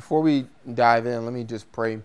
Before we dive in, let me just pray.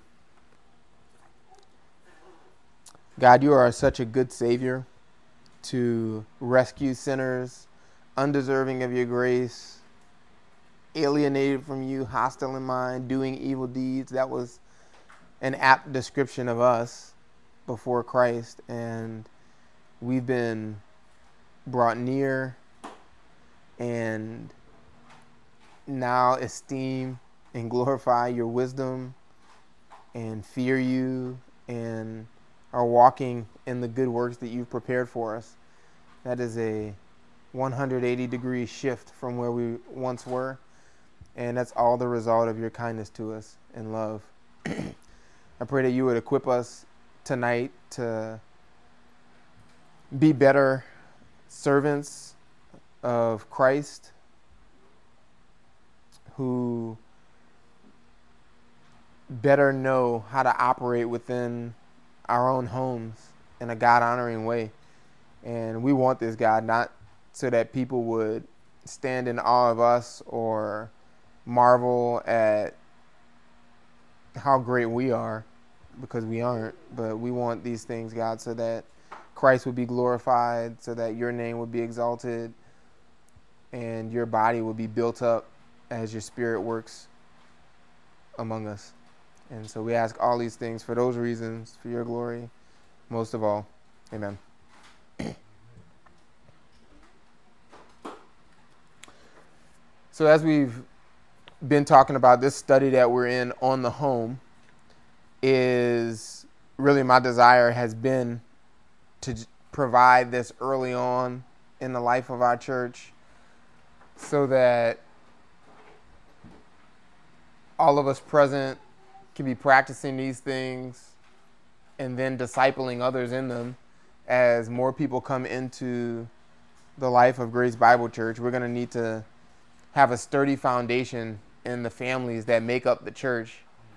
God, you are such a good Savior to rescue sinners, undeserving of your grace, alienated from you, hostile in mind, doing evil deeds. That was an apt description of us before Christ, and we've been brought near and now esteem and glorify your wisdom and fear you and are walking in the good works that you've prepared for us. That is a 180-degree shift from where we once were, and that's all the result of your kindness to us and love. I pray that you would equip us tonight to be better servants of Christ, who better know how to operate within our own homes in a God-honoring way. And we want this, God, not so that people would stand in awe of us or marvel at how great we are, because we aren't, but we want these things, God, so that Christ would be glorified, so that your name would be exalted, and your body would be built up as your Spirit works among us. And so we ask all these things for those reasons, for your glory, most of all. Amen. So as we've been talking about, this study that we're in on the home is really, my desire has been to provide this early on in the life of our church so that all of us present can be practicing these things and then discipling others in them. As more people come into the life of Grace Bible Church, we're going to need to have a sturdy foundation in the families that make up the church.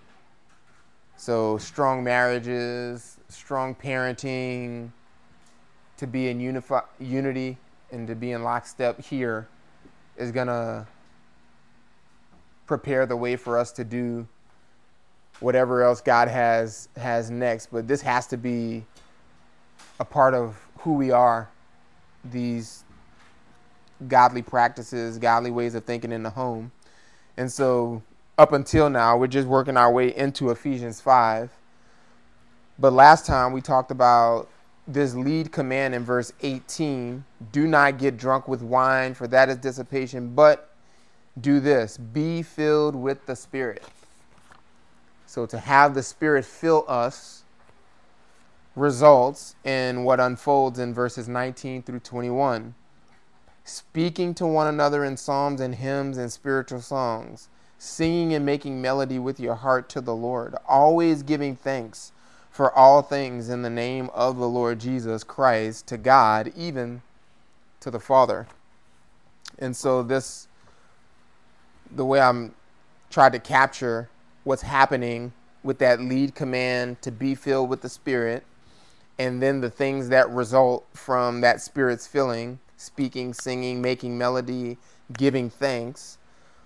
So strong marriages, strong parenting, to be in unity and to be in lockstep here is going to prepare the way for us to do whatever else God has next. But this has to be a part of who we are, these godly practices, godly ways of thinking in the home. And so up until now, we're just working our way into Ephesians 5. But last time we talked about this lead command in verse 18, do not get drunk with wine, for that is dissipation, but do this, be filled with the Spirit. So to have the Spirit fill us results in what unfolds in verses 19 through 21. Speaking to one another in psalms and hymns and spiritual songs, singing and making melody with your heart to the Lord, always giving thanks for all things in the name of the Lord Jesus Christ to God, even to the Father. And so this, the way I'm trying to capture what's happening with that lead command to be filled with the Spirit, and then the things that result from that Spirit's filling, speaking, singing, making melody, giving thanks.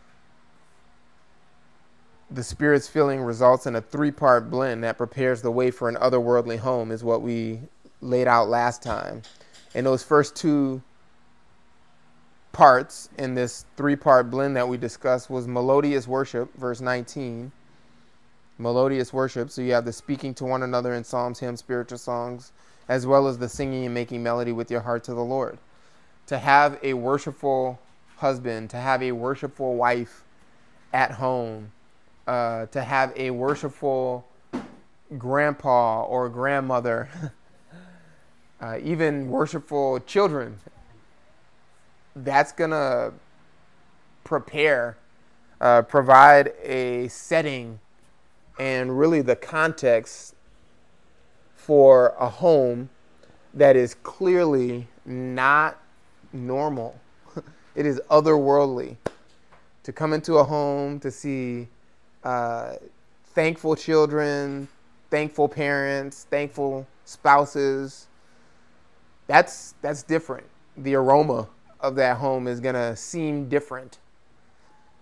The Spirit's filling results in a three-part blend that prepares the way for an otherworldly home, is what we laid out last time. And those first two parts in this three-part blend that we discussed was melodious worship, verse 19. Melodious worship, so you have the speaking to one another in psalms, hymns, spiritual songs, as well as the singing and making melody with your heart to the Lord. To have a worshipful husband, to have a worshipful wife at home, to have a worshipful grandpa or grandmother, even worshipful children, that's going to provide a setting and really the context for a home that is clearly not normal. It is otherworldly. To come into a home, to see thankful children, thankful parents, thankful spouses, that's different. The aroma of that home is going to seem different.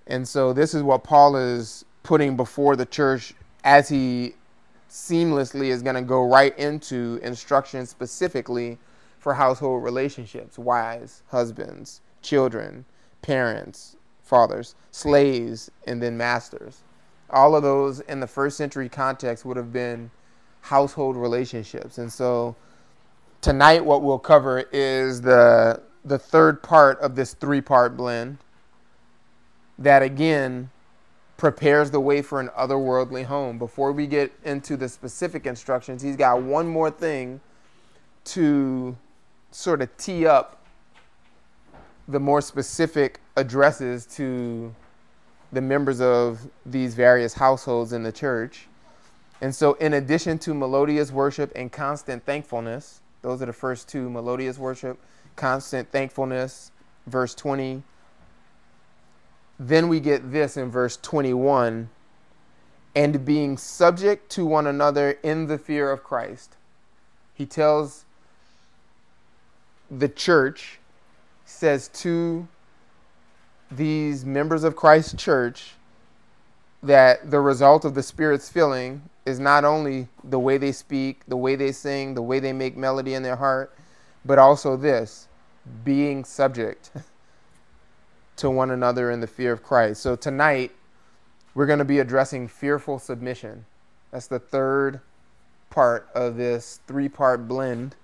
And so this is what Paul is putting before the church as he seamlessly is going to go right into instructions specifically for household relationships, wives, husbands, children, parents, fathers, slaves, and then masters. All of those in the first century context would have been household relationships. And so tonight what we'll cover is the third part of this three-part blend that again prepares the way for an otherworldly home. Before we get into the specific instructions, he's got one more thing to sort of tee up the more specific addresses to the members of these various households in the church. And so in addition to melodious worship and constant thankfulness, those are the first two, melodious worship, constant thankfulness, verse 20. Then we get this in verse 21, and being subject to one another in the fear of Christ. He tells the church, says to these members of Christ's church, that the result of the Spirit's filling is not only the way they speak, the way they sing, the way they make melody in their heart, but also this, being subject to one another in the fear of Christ. So tonight, we're going to be addressing fearful submission. That's the third part of this three-part blend,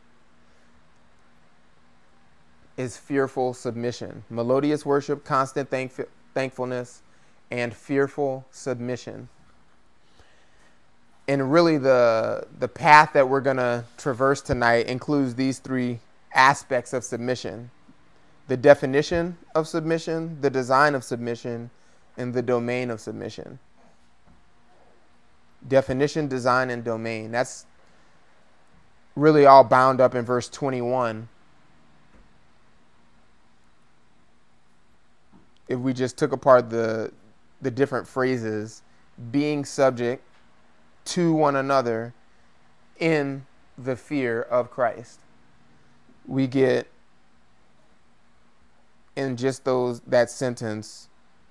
is fearful submission. Melodious worship, constant thankfulness, and fearful submission. And really the path that we're going to traverse tonight includes these three aspects of submission: the definition of submission, the design of submission, and the domain of submission. Definition, design, and domain. That's really all bound up in verse 21. If we just took apart the different phrases, being subject to one another in the fear of Christ, we get in just that sentence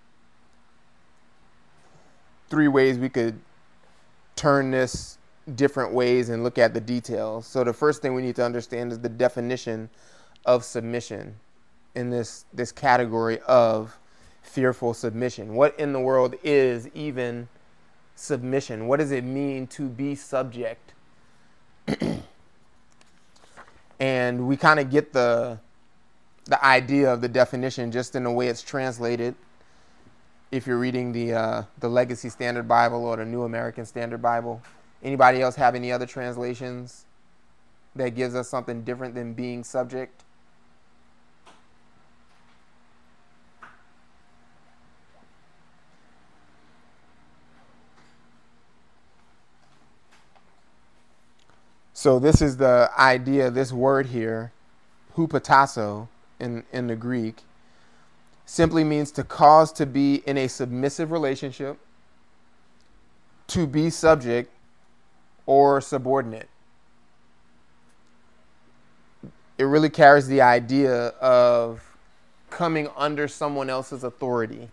three ways we could turn this different ways and look at the details. So the first thing we need to understand is the definition of submission in this category of fearful submission. What in the world is even submission? What does it mean to be subject? And we kind of get the idea of the definition just in the way it's translated. If you're reading the Legacy Standard Bible or the New American Standard Bible. Anybody else have any other translations that gives us something different than being subject? So this is the idea, this word here, hupotasso in the Greek, simply means to cause to be in a submissive relationship, to be subject or subordinate. It really carries the idea of coming under someone else's authority,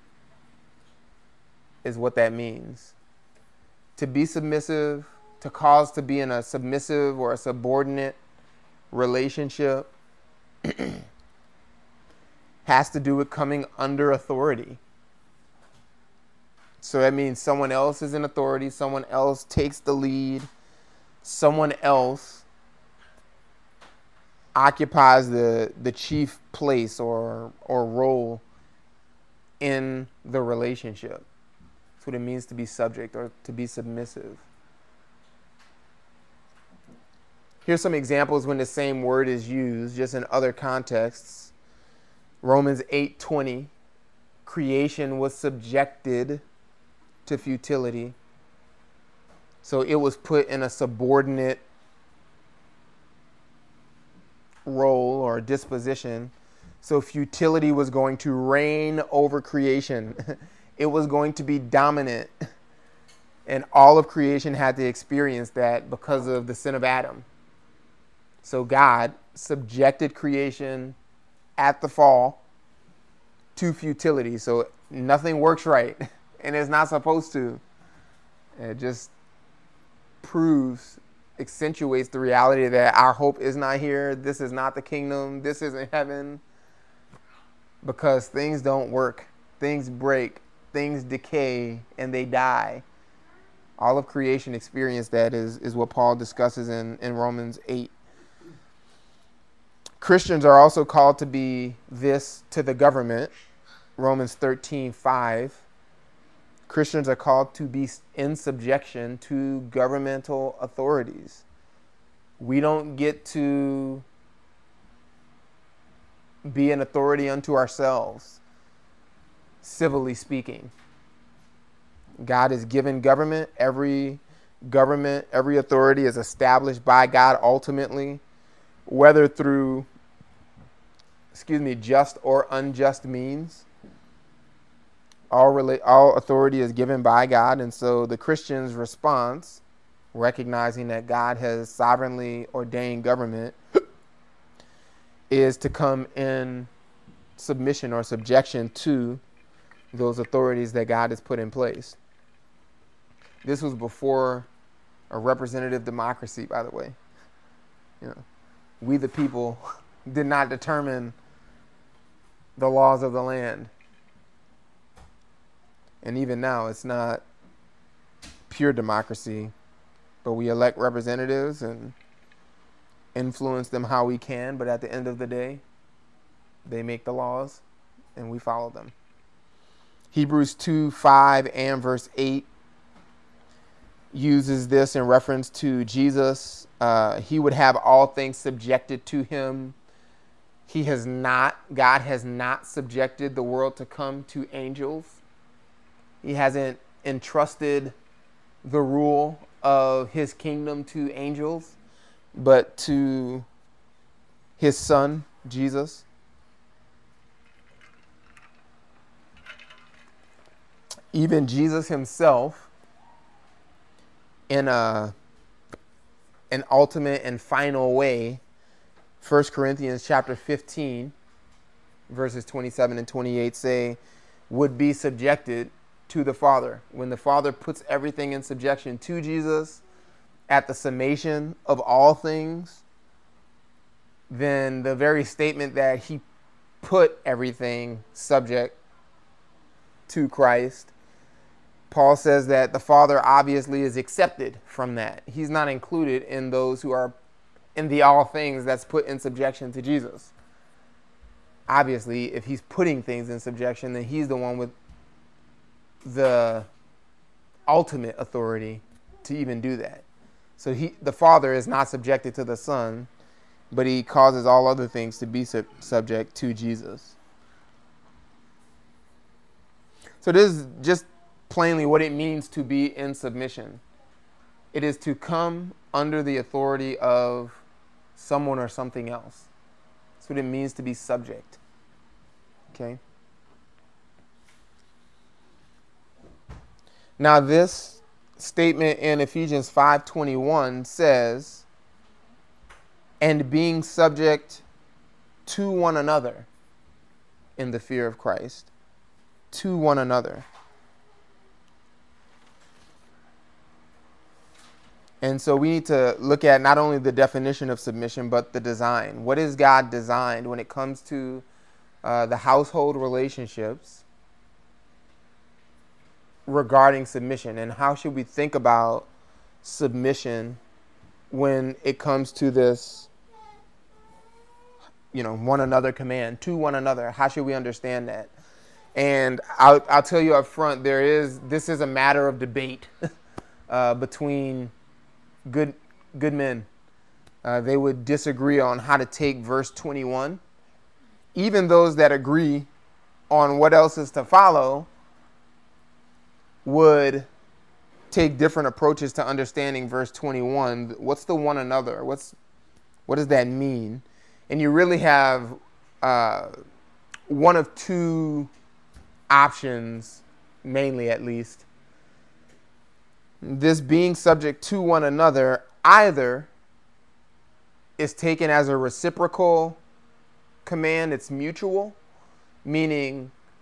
is what that means. To be submissive, to cause to be in a submissive or a subordinate relationship has to do with coming under authority. So that means someone else is in authority, someone else takes the lead, someone else occupies the chief place or role in the relationship. That's what it means to be subject or to be submissive. Here's some examples when the same word is used, just in other contexts. Romans 8:20, creation was subjected to futility. So it was put in a subordinate role or disposition. So futility was going to reign over creation. It was going to be dominant. And all of creation had to experience that because of the sin of Adam. So God subjected creation at the fall to futility. So nothing works right, and it's not supposed to. It just accentuates the reality that our hope is not here. This is not the kingdom. This isn't heaven. Because things don't work. Things break. Things decay, and they die. All of creation experienced that is what Paul discusses in Romans 8. Christians are also called to be this to the government. Romans 13:5. Christians are called to be in subjection to governmental authorities. We don't get to be an authority unto ourselves, civilly speaking. God has given government. Every authority is established by God ultimately, whether through, just or unjust means. All authority is given by God, and so the Christian's response, recognizing that God has sovereignly ordained government, is to come in submission or subjection to those authorities that God has put in place. This was before a representative democracy, by the way. We the people did not determine the laws of the land. And even now, it's not pure democracy, but we elect representatives and influence them how we can. But at the end of the day, they make the laws and we follow them. Hebrews 2:5 and verse 8 uses this in reference to Jesus. He would have all things subjected to him. God has not subjected the world to come to angels. He hasn't entrusted the rule of his kingdom to angels, but to his son, Jesus. Even Jesus himself, in an ultimate and final way, 1 Corinthians chapter 15, verses 27 and 28 say, would be subjected to the Father. When the Father puts everything in subjection to Jesus at the summation of all things, then the very statement that he put everything subject to Christ, Paul says that the Father obviously is accepted from that. He's not included in those who are in the all things that's put in subjection to Jesus. Obviously, if he's putting things in subjection, then he's the one with the ultimate authority to even do that. So the Father is not subjected to the Son, but he causes all other things to be subject to Jesus. So this is just plainly what it means to be in submission. It is to come under the authority of someone or something else. That's what it means to be subject. Okay? Now this statement in Ephesians 5:21 says, and being subject to one another in the fear of Christ. To one another. And so we need to look at not only the definition of submission, but the design. What is God designed when it comes to the household relationships regarding submission? And how should we think about submission when it comes to this, one another command, to one another? How should we understand that? And I'll tell you up front, this is a matter of debate between good men. They would disagree on how to take verse 21. Even those that agree on what else is to follow would take different approaches to understanding verse 21. What's the one another? What does that mean? And you really have one of two options, mainly at least. This being subject to one another either is taken as a reciprocal command, it's mutual, meaning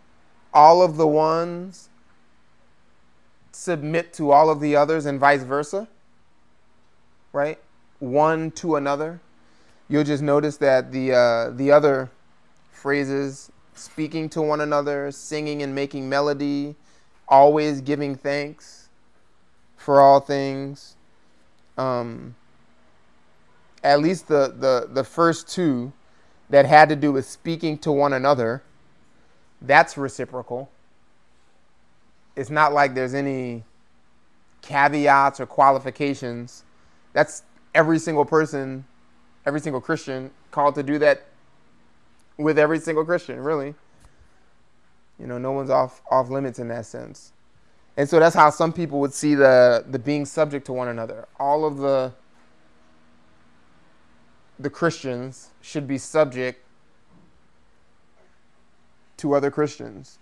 all of the ones submit to all of the others and vice versa, right? One to another. You'll just notice that the other phrases, speaking to one another, singing and making melody, always giving thanks for all things. At least the first two that had to do with speaking to one another, that's reciprocal. It's not like there's any caveats or qualifications. That's every single person, every single Christian called to do that with every single Christian, really. You know, no one's off limits in that sense. And so that's how some people would see the being subject to one another. All of the Christians should be subject to other Christians.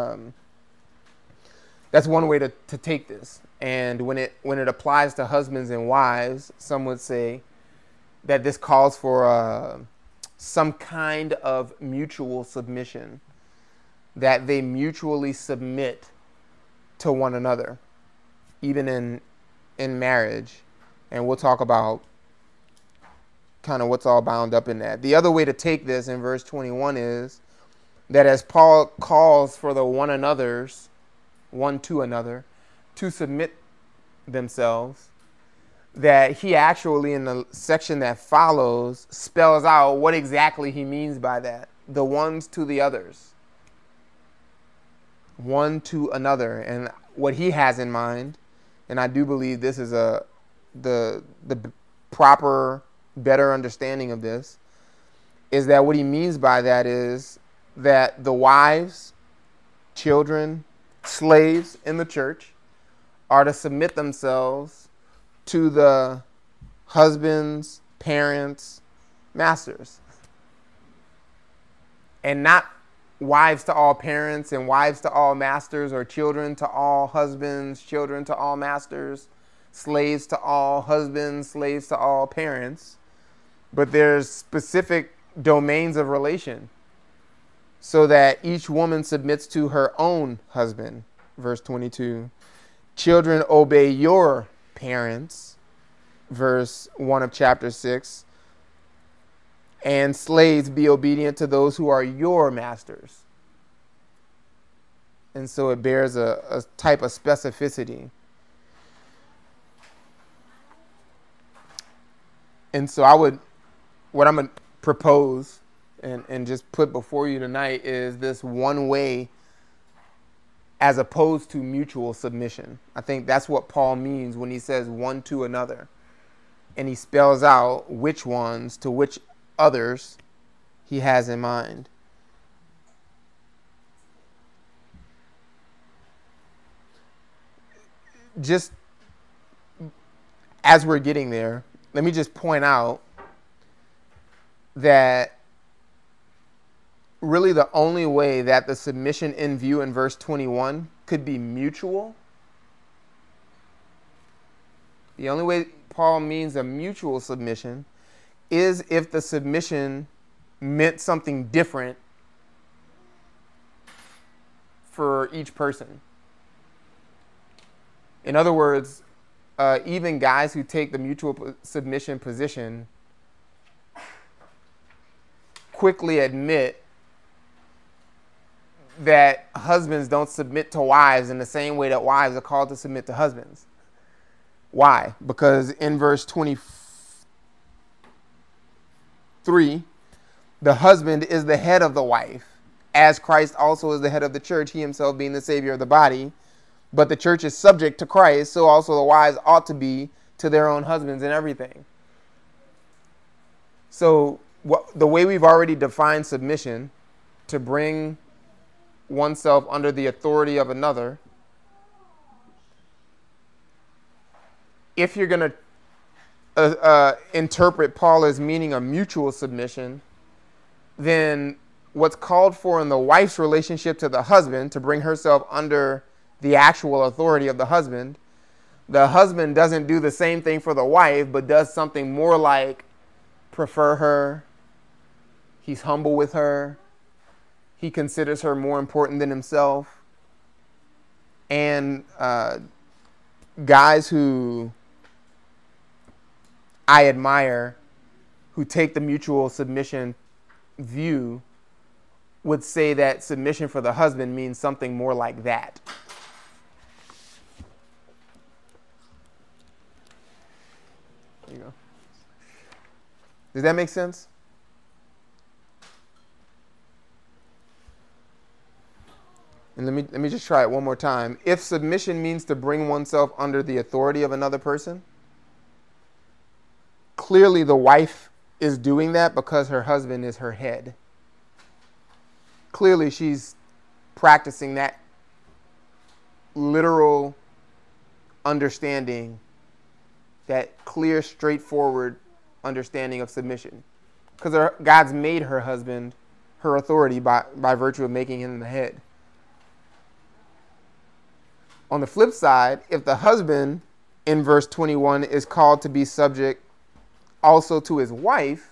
That's one way to take this. And when it applies to husbands and wives, some would say that this calls for some kind of mutual submission, that they mutually submit to one another, even in marriage. And we'll talk about kind of what's all bound up in that. The other way to take this in verse 21 is that as Paul calls for the one to another, to submit themselves, that he actually, in the section that follows, spells out what exactly he means by that. The ones to the others. One to another. And what he has in mind, and I do believe this is the proper, better understanding of this, is that what he means by that is that the wives, children, slaves in the church are to submit themselves to the husbands, parents, masters. And not wives to all parents and wives to all masters, or children to all husbands, children to all masters, slaves to all husbands, slaves to all parents. But there's specific domains of relation, so that each woman submits to her own husband. Verse 22. Children, obey your parents. Verse 1 of chapter 6. And slaves, be obedient to those who are your masters. And so it bears a type of specificity. And so what I'm going to propose and just put before you tonight is this one way as opposed to mutual submission. I think that's what Paul means when he says one to another. And he spells out which ones to which others he has in mind. Just as we're getting there, let me just point out that really the only way that the submission in view in verse 21 could be mutual, the only way Paul means a mutual submission is if the submission meant something different for each person. In other words, even guys who take the mutual submission position quickly admit that husbands don't submit to wives in the same way that wives are called to submit to husbands. Why? Because in verse 23, the husband is the head of the wife, as Christ also is the head of the church, he himself being the Savior of the body. But the church is subject to Christ, so also the wives ought to be to their own husbands in everything. So the way we've already defined submission, to bring oneself under the authority of another, if you're going to interpret Paul as meaning a mutual submission, then what's called for in the wife's relationship to the husband, to bring herself under the actual authority of the husband doesn't do the same thing for the wife, but does something more like prefer her. He's humble with her. he considers her more important than himself. And guys who I admire, who take the mutual submission view, would say that submission for the husband means something more like that. There you go. Does that make sense? And let me just try it one more time. If submission means to bring oneself under the authority of another person, clearly the wife is doing that because her husband is her head. Clearly she's practicing that literal understanding, that clear, straightforward understanding of submission. Because God's made her husband her authority by virtue of making him the head. On the flip side, if the husband in verse 21 is called to be subject also to his wife,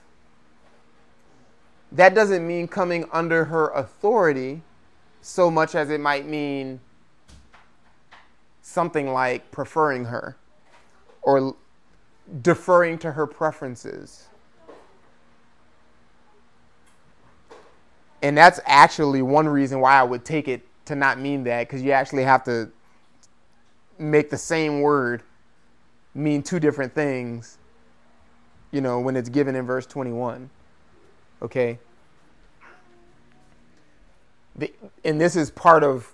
that doesn't mean coming under her authority so much as it might mean something like preferring her or deferring to her preferences. And that's actually one reason why I would take it to not mean that, because you actually have to make the same word mean two different things, when it's given in verse 21. Okay? And this is part of,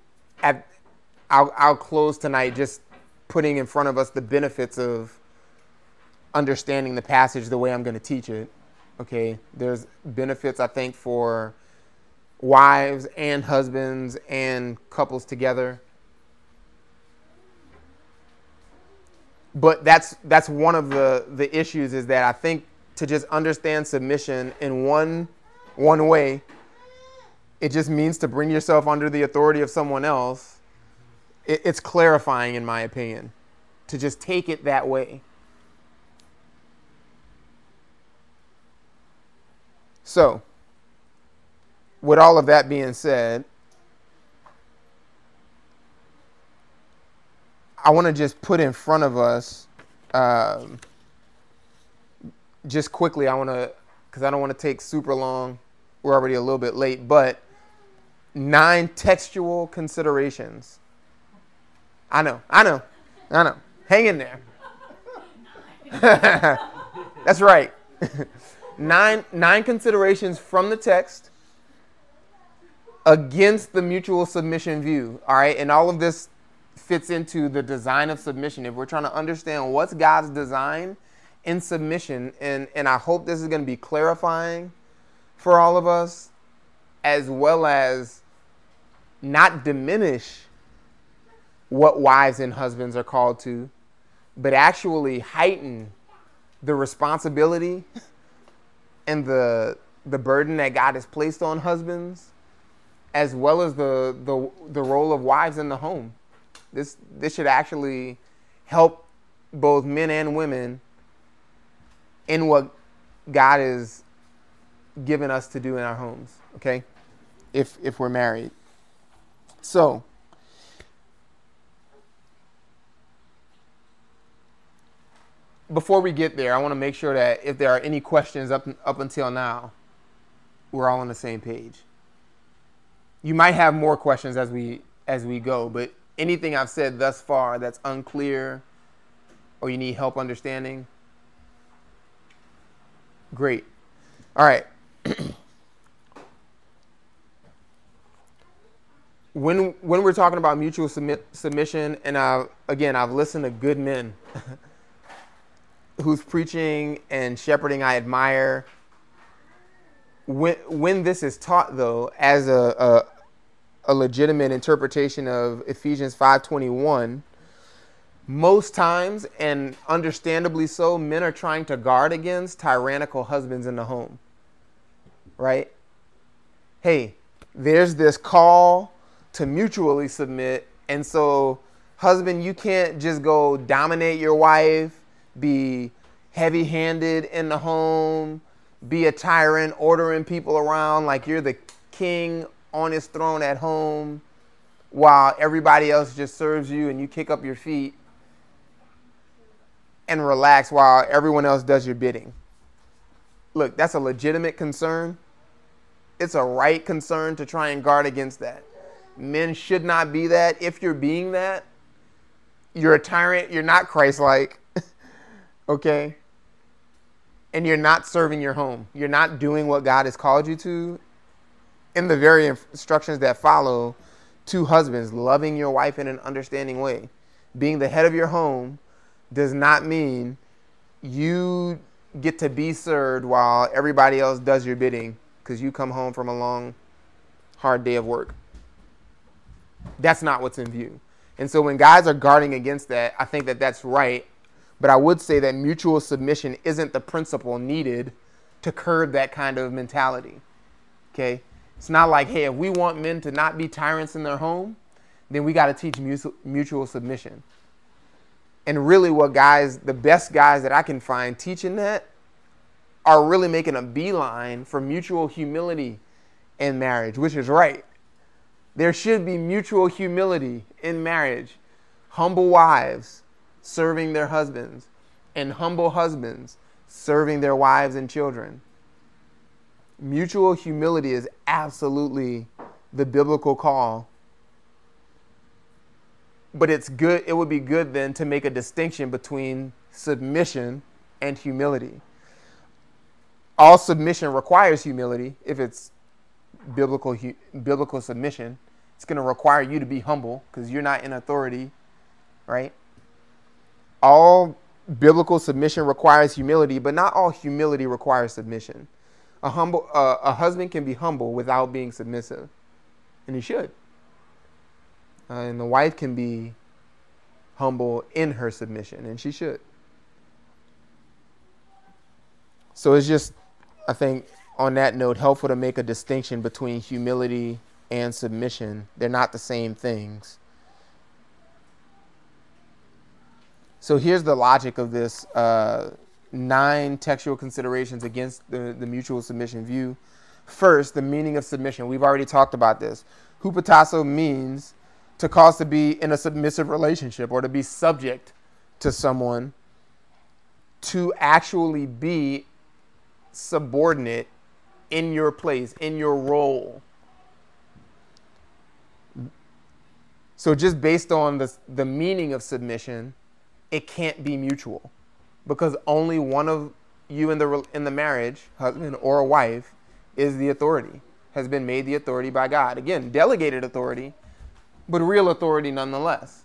I'll close tonight just putting in front of us the benefits of understanding the passage the way I'm going to teach it. Okay? There's benefits, I think, for wives and husbands and couples together. But that's one of the issues, is that I think to just understand submission in one way, it just means to bring yourself under the authority of someone else. It's clarifying, in my opinion, to just take it that way. So, with all of that being said, I want to just put in front of us, just quickly, because I don't want to take super long. We're already a little bit late, but 9 textual considerations. I know. Hang in there. That's right. nine considerations from the text against the mutual submission view. All right, and all of this fits into the design of submission. If we're trying to understand what's God's design in submission, and I hope this is going to be clarifying for all of us, as well as not diminish what wives and husbands are called to, but actually heighten the responsibility and the burden that God has placed on husbands, as well as the role of wives in the home. This should actually help both men and women in what God has given us to do in our homes, okay? If we're married. So, before we get there, I want to make sure that if there are any questions up until now, we're all on the same page. You might have more questions as we go, but anything I've said thus far that's unclear or you need help understanding, great. All right. When we're talking about mutual submission, and I've listened to good men whose preaching and shepherding I admire. When this is taught, though, as a legitimate interpretation of Ephesians 5:21, most times, and understandably so, men are trying to guard against tyrannical husbands in the home. Right? Hey, there's this call to mutually submit, and so, husband, you can't just go dominate your wife, be heavy-handed in the home, be a tyrant, ordering people around like you're the king on his throne at home while everybody else just serves you and you kick up your feet and relax while everyone else does your bidding. Look, that's a legitimate concern. It's a right concern to try and guard against that. Men should not be that. If you're being that, you're a tyrant. You're not Christ-like. Okay? And you're not serving your home. You're not doing what God has called you to. In the very instructions that follow, to husbands, loving your wife in an understanding way. Being the head of your home does not mean you get to be served while everybody else does your bidding because you come home from a long, hard day of work. That's not what's in view. And so when guys are guarding against that, I think that that's right. But I would say that mutual submission isn't the principle needed to curb that kind of mentality. Okay? It's not like, hey, if we want men to not be tyrants in their home, then we got to teach mutual submission. And really what guys, the best guys that I can find teaching that are really making a beeline for mutual humility in marriage, which is right. There should be mutual humility in marriage. Humble wives serving their husbands and humble husbands serving their wives and children. Mutual humility is absolutely the biblical call. But it's good. It would be good then to make a distinction between submission and humility. All submission requires humility. If it's biblical submission, it's going to require you to be humble because you're not in authority, right? All biblical submission requires humility, but not all humility requires submission. A husband can be humble without being submissive, and he should. And the wife can be humble in her submission, and she should. So it's just, I think, on that note, helpful to make a distinction between humility and submission. They're not the same things. So here's the logic of this 9 textual considerations against the mutual submission view. First, the meaning of submission. We've already talked about this. Hupotasso means to cause to be in a submissive relationship or to be subject to someone, to actually be subordinate in your place, in your role. So just based on the meaning of submission, it can't be mutual because only one of you in the marriage, husband or a wife, is the authority, has been made the authority by God. Again, delegated authority, but real authority nonetheless.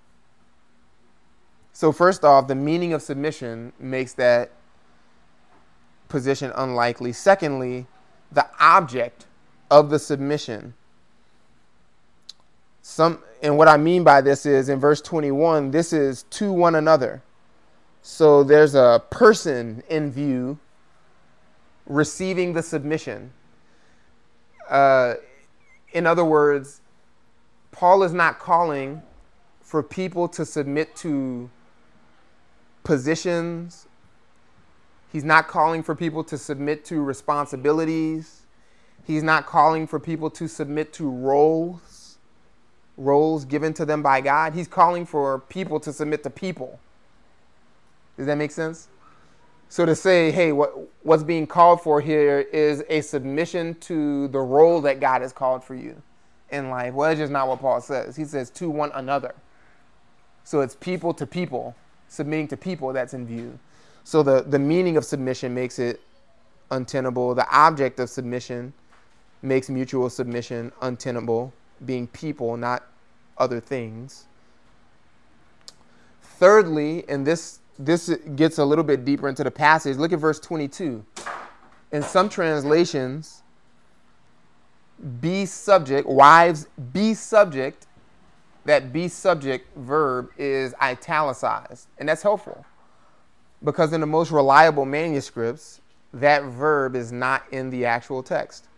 So first off, the meaning of submission makes that position unlikely. Secondly, the object of the submission. And what I mean by this is in verse 21, this is to one another. So there's a person in view receiving the submission. In other words, Paul is not calling for people to submit to positions. He's not calling for people to submit to responsibilities. He's not calling for people to submit to roles given to them by God. He's calling for people to submit to people. Does that make sense? So to say, hey, what's being called for here is a submission to the role that God has called for you in life. Well, that's just not what Paul says. He says to one another. So it's people to people, submitting to people that's in view. So the meaning of submission makes it untenable. The object of submission makes mutual submission untenable, being people, not other things. Thirdly, and this gets a little bit deeper into the passage, look at verse 22. In some translations, be subject, wives, be subject, that be subject verb is italicized. And that's helpful because in the most reliable manuscripts, that verb is not in the actual text.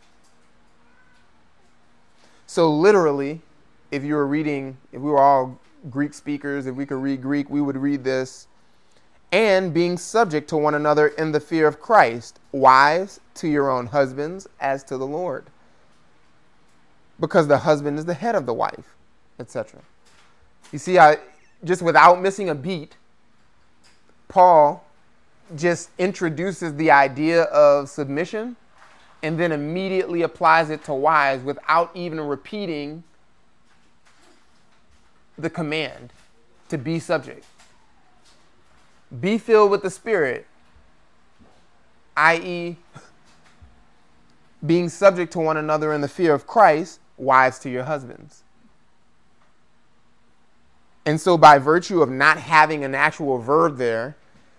So literally, if we were all Greek speakers, if we could read Greek, we would read this, and being subject to one another in the fear of Christ. Wives, to your own husbands, as to the Lord. because the husband is the head of the wife, etc. You see how, just without missing a beat, Paul just introduces the idea of submission and then immediately applies it to wives without even repeating the command to be subject. Be filled with the Spirit, i.e., being subject to one another in the fear of Christ, wives to your husbands. And so by virtue of not having an actual verb there,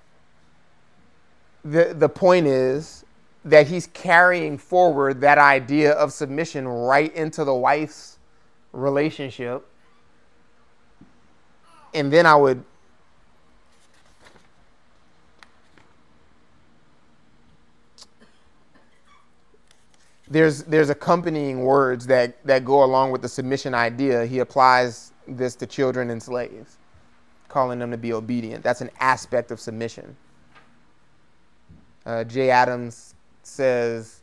the point is that he's carrying forward that idea of submission right into the wife's relationship. And then there's accompanying words that go along with the submission idea. He applies this to children and slaves, calling them to be obedient. That's an aspect of submission. Jay Adams says,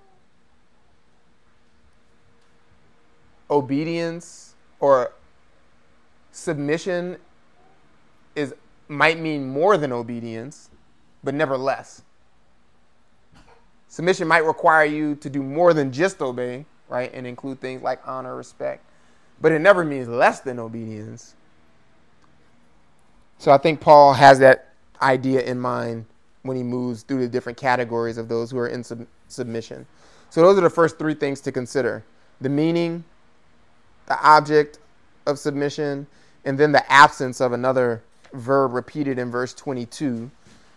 obedience or submission might mean more than obedience, but never less. Submission might require you to do more than just obey, right, and include things like honor, respect, but it never means less than obedience. So I think Paul has that idea in mind when he moves through the different categories of those who are in submission. So those are the first three things to consider: the meaning, the object of submission, and then the absence of another verb repeated in verse 22,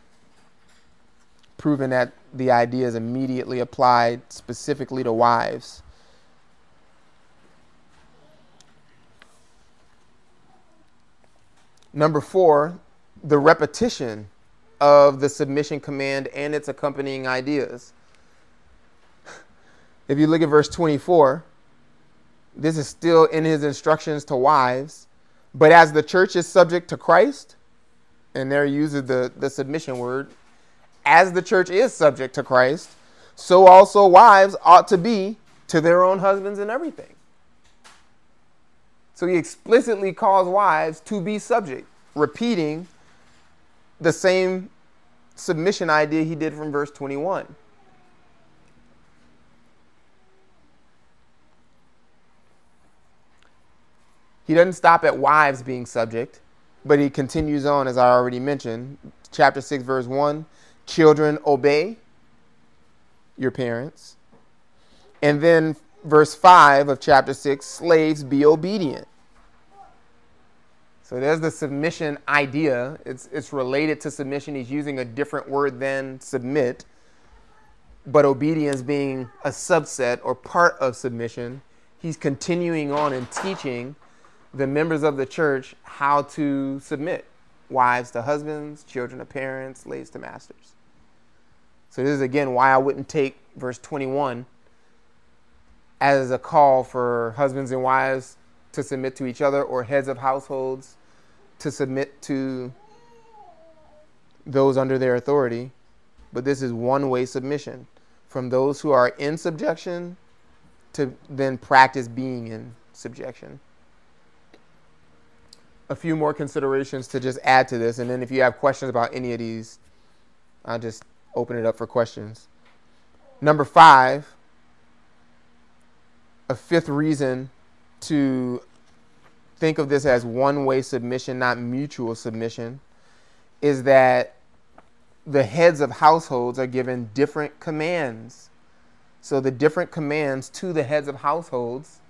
proving that the idea is immediately applied specifically to wives. Number 4, the repetition of the submission command and its accompanying ideas. If you look at verse 24, this is still in his instructions to wives, but as the church is subject to Christ, and there he uses the submission word, as the church is subject to Christ, so also wives ought to be to their own husbands in everything. So he explicitly calls wives to be subject, repeating the same submission idea he did from verse 21. He doesn't stop at wives being subject, but he continues on, as I already mentioned. Chapter 6, verse 1, children, obey your parents. And then verse 5 of chapter 6, slaves, be obedient. So there's the submission idea. It's related to submission. He's using a different word than submit, but obedience being a subset or part of submission. He's continuing on and teaching the members of the church how to submit. Wives to husbands, children to parents, slaves to masters. So this is, again, why I wouldn't take verse 21 as a call for husbands and wives to submit to each other, or heads of households to submit to those under their authority. But this is one-way submission from those who are in subjection to then practice being in subjection. A few more considerations to just add to this, and then if you have questions about any of these, I'll just open it up for questions. Number 5, a fifth reason to think of this as one-way submission, not mutual submission, is that the heads of households are given different commands. So the different commands to the heads of households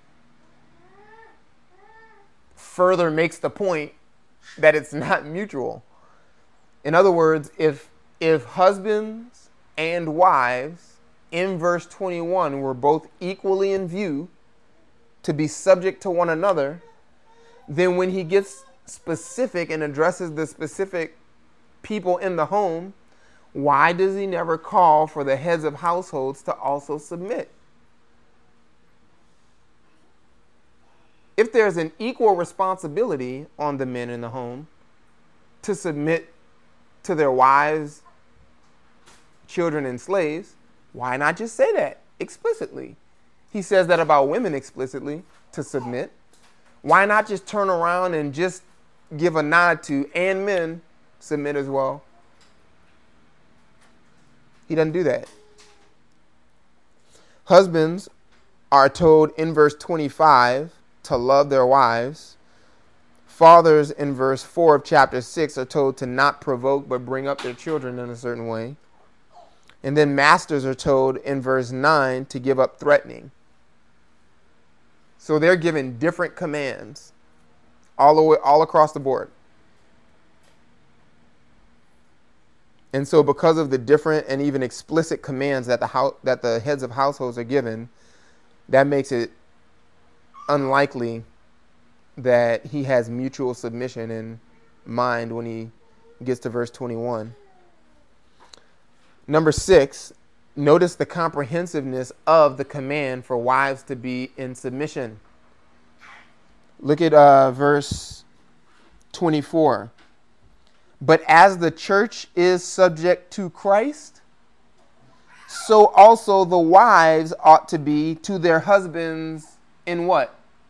further makes the point that it's not mutual. In other words, if husbands and wives in verse 21 were both equally in view to be subject to one another, then when he gets specific and addresses the specific people in the home, why does he never call for the heads of households to also submit? If there's an equal responsibility on the men in the home to submit to their wives, children, and slaves, why not just say that explicitly? he says that about women explicitly, to submit. Why not just turn around and just give a nod to, and men submit as well? He doesn't do that. Husbands are told in verse 25 to love their wives. Fathers in verse 4 of chapter 6 are told to not provoke but bring up their children in a certain way. And then masters are told in verse 9 to give up threatening. So they're given different commands all across the board. And so because of the different and even explicit commands that the heads of households are given, that makes it unlikely that he has mutual submission in mind when he gets to verse 21. Number 6, notice the comprehensiveness of the command for wives to be in submission. Look at verse 24. But as the church is subject to Christ, so also the wives ought to be to their husbands in what?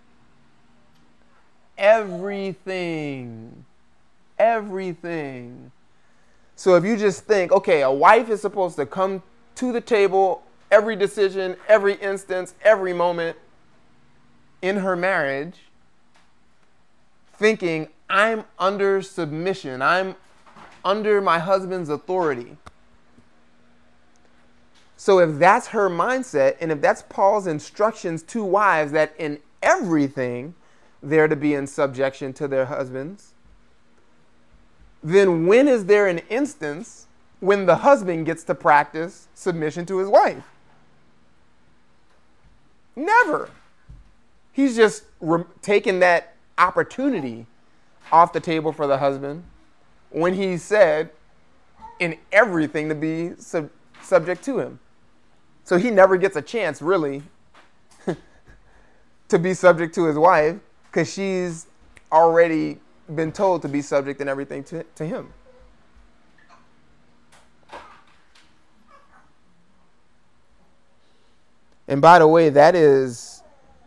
Everything. Everything. So if you just think, okay, a wife is supposed to come to the table every decision, every instance, every moment in her marriage, thinking, I'm under submission. I'm under my husband's authority. So if that's her mindset, and if that's Paul's instructions to wives, that in everything they're to be in subjection to their husbands, then when is there an instance when the husband gets to practice submission to his wife? Never. He's just taken that opportunity off the table for the husband when he said in everything to be subject to him. So he never gets a chance, really, to be subject to his wife because she's already been told to be subject in everything to him. And by the way, that is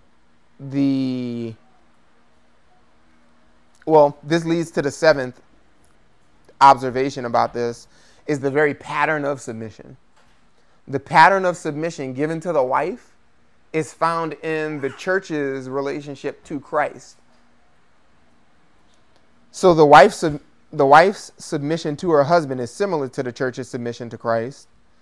this leads to the 7th observation about this, is the very pattern of submission. The pattern of submission given to the wife is found in the church's relationship to Christ. So the wife's submission to her husband is similar to the church's submission to Christ,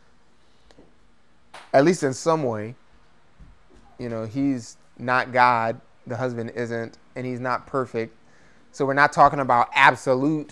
at least in some way. You know, he's not God, the husband isn't, and he's not perfect. So we're not talking about absolute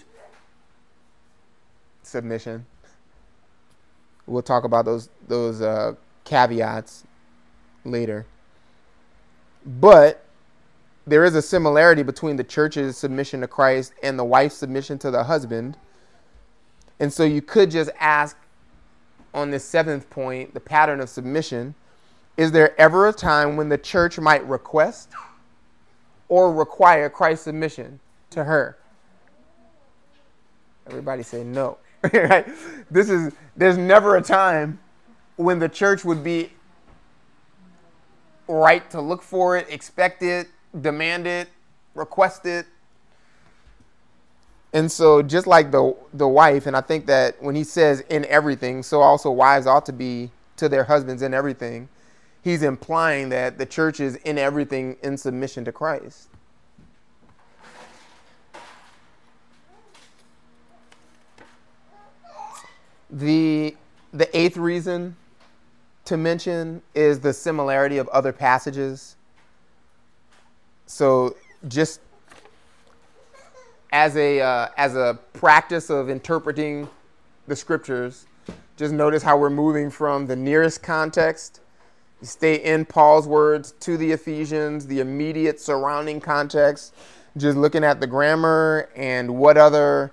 submission. We'll talk about those caveats later. But there is a similarity between the church's submission to Christ and the wife's submission to the husband. And so you could just ask on this 7th point, the pattern of submission, is there ever a time when the church might request or require Christ's submission to her? Everybody say no. Right? There's never a time when the church would be right to look for it, expect it, demand it, request it. And so just like the wife, and I think that when he says in everything, so also wives ought to be to their husbands in everything, he's implying that the church is in everything in submission to Christ. The 8th reason to mention is the similarity of other passages. So just as a practice of interpreting the scriptures, just notice how we're moving from the nearest context, you stay in Paul's words, to the Ephesians, the immediate surrounding context, just looking at the grammar and what other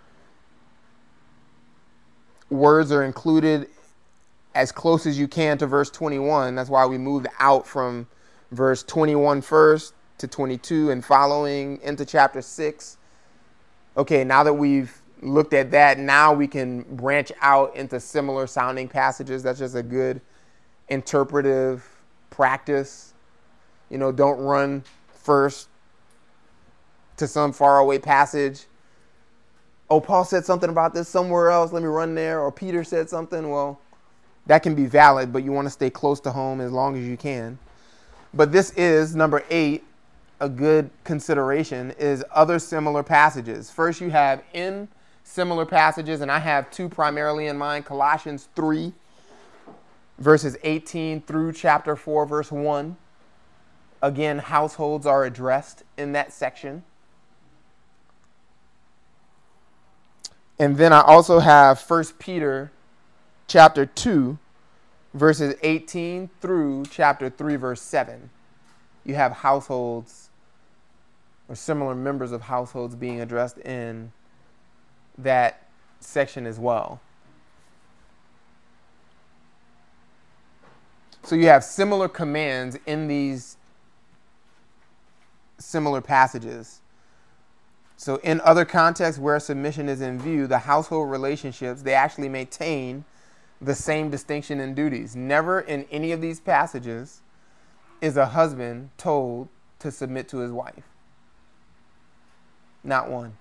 words are included as close as you can to verse 21. That's why we moved out from verse 21 first to 22 and following into chapter 6. Okay, now that we've looked at that, now we can branch out into similar sounding passages. That's just a good interpretive practice Don't run first to some faraway passage. Oh, Paul said something about this somewhere else. Let me run there. Or Peter said something. Well, that can be valid, but you want to stay close to home as long as you can. But this is, number 8, a good consideration, is other similar passages. First, you have in similar passages, and I have 2 primarily in mind. Colossians 3, verses 18 through chapter 4, verse 1. Again, households are addressed in that section. And then I also have 1 Peter chapter 2, verses 18 through chapter 3, verse 7. You have households or similar members of households being addressed in that section as well. So you have similar commands in these similar passages. So in other contexts where submission is in view, the household relationships, they actually maintain the same distinction in duties. Never in any of these passages is a husband told to submit to his wife. Not one.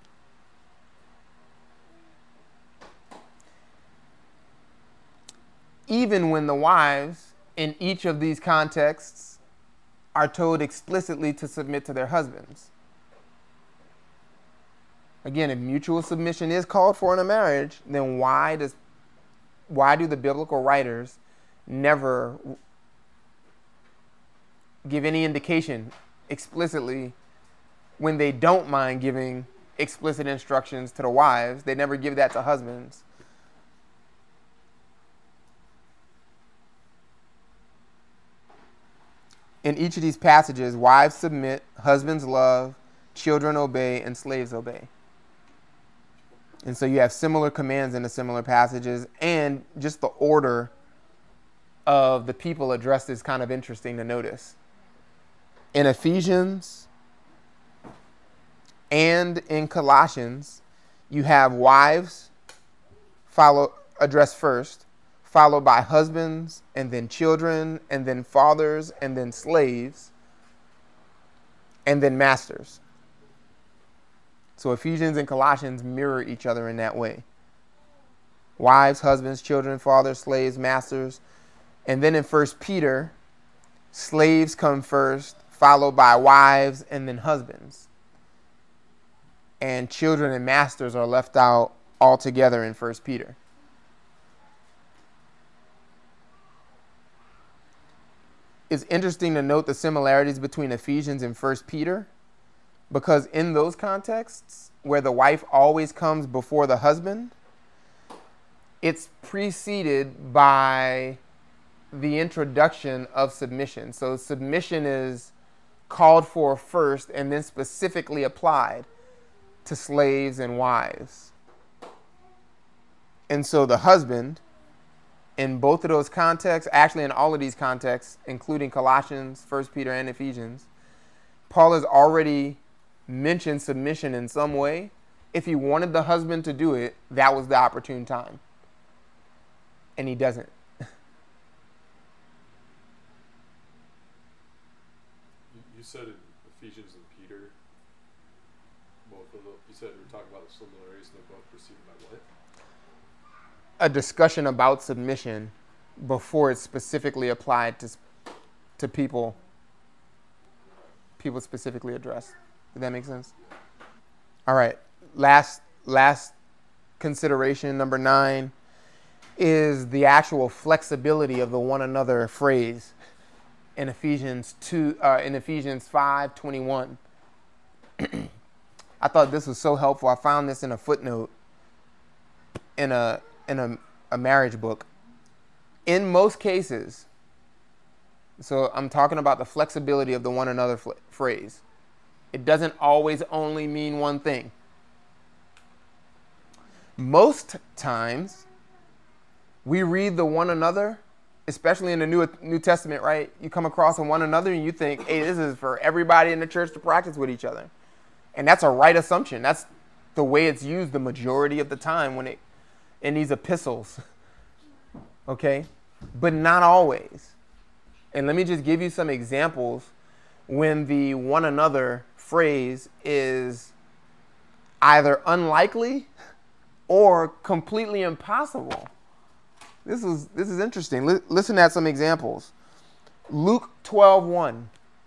Even when the wives in each of these contexts are told explicitly to submit to their husbands. Again, if mutual submission is called for in a marriage, then why do the biblical writers never give any indication explicitly when they don't mind giving explicit instructions to the wives? They never give that to husbands. In each of these passages, wives submit, husbands love, children obey, and slaves obey. And so you have similar commands in the similar passages, and just the order of the people addressed is kind of interesting to notice. In Ephesians and in Colossians, you have wives addressed first, followed by husbands, and then children, and then fathers, and then slaves, and then masters. So Ephesians and Colossians mirror each other in that way. Wives, husbands, children, fathers, slaves, masters. And then in 1 Peter, slaves come first, followed by wives, and then husbands. And children and masters are left out altogether in 1 Peter. It's interesting to note the similarities between Ephesians and 1 Peter, because in those contexts where the wife always comes before the husband, it's preceded by the introduction of submission. So submission is called for first and then specifically applied to slaves and wives. And so the husband, in both of those contexts, actually in all of these contexts, including Colossians, 1 Peter, and Ephesians, Paul has already mentioned submission in some way. If he wanted the husband to do it, that was the opportune time. And he doesn't. You said in Ephesians and Peter, both of them, you said you were talking about the similarities and they're both preceded by what? A discussion about submission before it's specifically applied to people specifically addressed. Did that make sense? All right. Last consideration, number 9, is the actual flexibility of the one another phrase in Ephesians 5:21. I thought this was so helpful. I found this in a footnote in a marriage book. In most cases, so I'm talking about the flexibility of the one another phrase. It doesn't always only mean one thing. Most times, we read the one another, especially in the New Testament, right? You come across a one another and you think, hey, this is for everybody in the church to practice with each other. And that's a right assumption. That's the way it's used the majority of the time in these epistles. Okay? But not always. And let me just give you some examples when the one another phrase is either unlikely or completely impossible. This is interesting. Listen at some examples. Luke 12:1.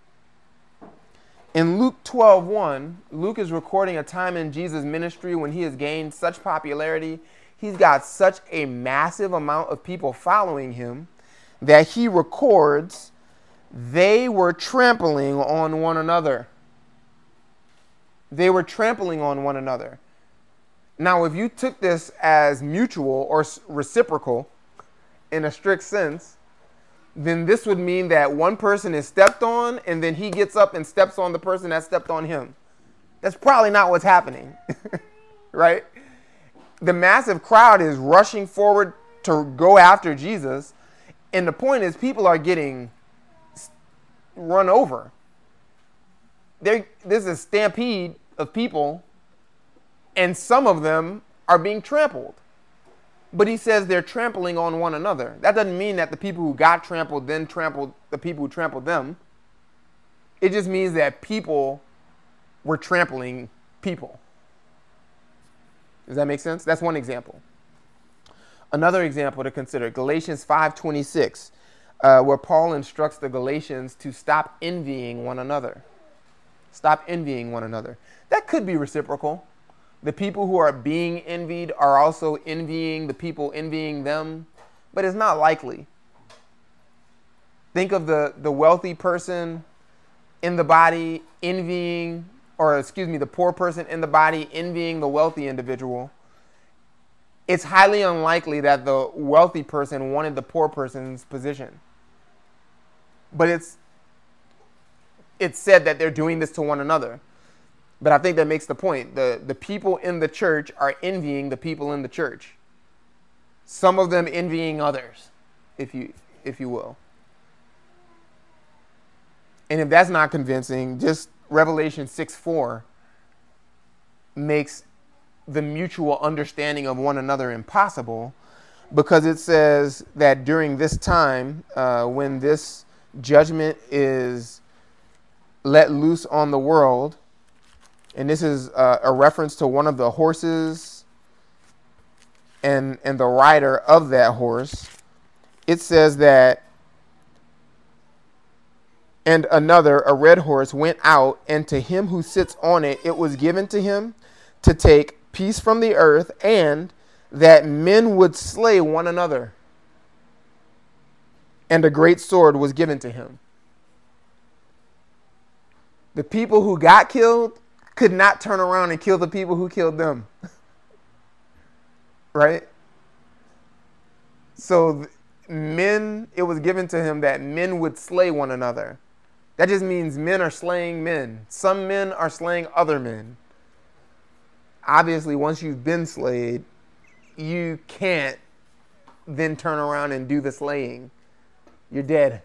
In Luke 12:1, Luke is recording a time in Jesus' ministry when he has gained such popularity. He's got such a massive amount of people following him that he records they were trampling on one another. They were trampling on one another. Now, if you took this as mutual or reciprocal in a strict sense, then this would mean that one person is stepped on and then he gets up and steps on the person that stepped on him. That's probably not what's happening, right? The massive crowd is rushing forward to go after Jesus, and the point is people are getting run over. There's a stampede of people, and some of them are being trampled. But he says they're trampling on one another. That doesn't mean that the people who got trampled then trampled the people who trampled them. It just means that people were trampling people. Does that make sense? That's one example. Another example to consider, Galatians 5:26, where Paul instructs the Galatians to stop envying one another. Stop envying one another. That could be reciprocal. The people who are being envied are also envying the people envying them, but it's not likely. Think of the wealthy person in the body envying, the poor person in the body envying the wealthy individual. It's highly unlikely that the wealthy person wanted the poor person's position. But it's said that they're doing this to one another. But I think that makes the point. The people in the church are envying the people in the church. Some of them envying others, if you will. And if that's not convincing, just Revelation 6:4 makes the mutual understanding of one another impossible, because it says that during this time, when this judgment is let loose on the world, and this is a reference to one of the horses and the rider of that horse. It says that, and another, a red horse, went out, and to him who sits on it, it was given to him to take peace from the earth, and that men would slay one another. And a great sword was given to him. The people who got killed could not turn around and kill the people who killed them. Right? So it was given to him that men would slay one another. That just means men are slaying men. Some men are slaying other men. Obviously, once you've been slayed, you can't then turn around and do the slaying. You're dead.